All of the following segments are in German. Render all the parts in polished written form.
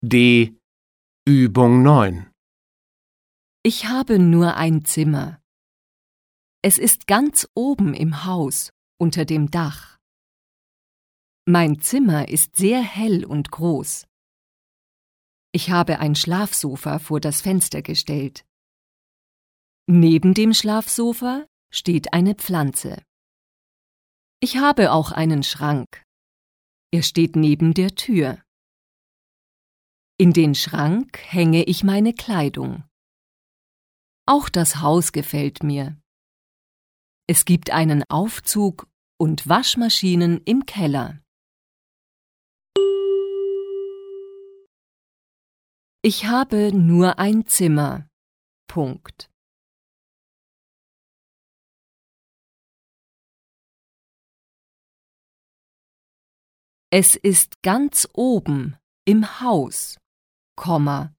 D. Übung 9. Ich habe nur ein Zimmer. Es ist ganz oben im Haus, unter dem Dach. Mein Zimmer ist sehr hell und groß. Ich habe ein Schlafsofa vor das Fenster gestellt. Neben dem Schlafsofa steht eine Pflanze. Ich habe auch einen Schrank. Er steht neben der Tür. In den Schrank hänge ich meine Kleidung. Auch das Haus gefällt mir. Es gibt einen Aufzug und Waschmaschinen im Keller. Ich habe nur ein Zimmer. Punkt. Es ist ganz oben im Haus, Komma.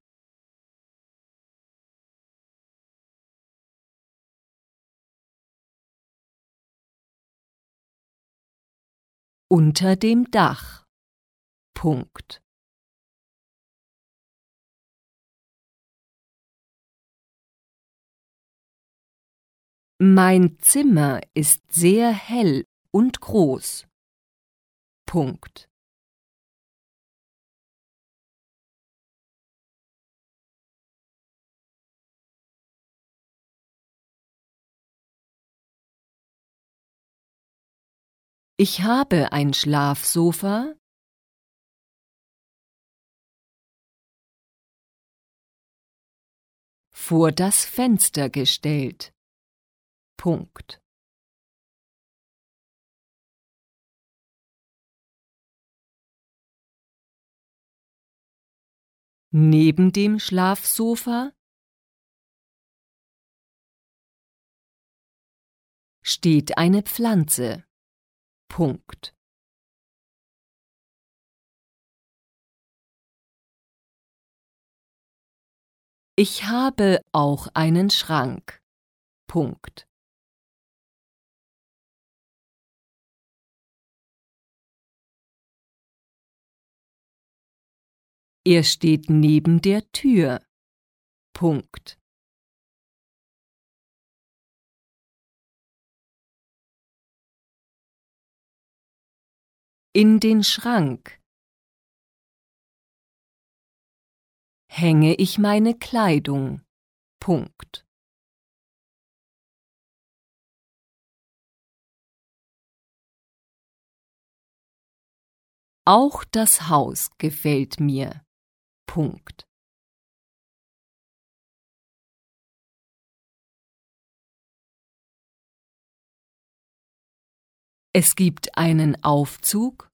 Unter dem Dach. Punkt. Mein Zimmer ist sehr hell und groß. Punkt. Ich habe ein Schlafsofa vor das Fenster gestellt. Punkt. Neben dem Schlafsofa steht eine Pflanze. Punkt. Ich habe auch einen Schrank. Punkt. Er steht neben der Tür. Punkt. In den Schrank hänge ich meine Kleidung. Punkt. Auch das Haus gefällt mir. Punkt. Es gibt einen Aufzug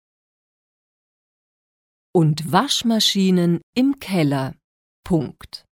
und Waschmaschinen im Keller. Punkt.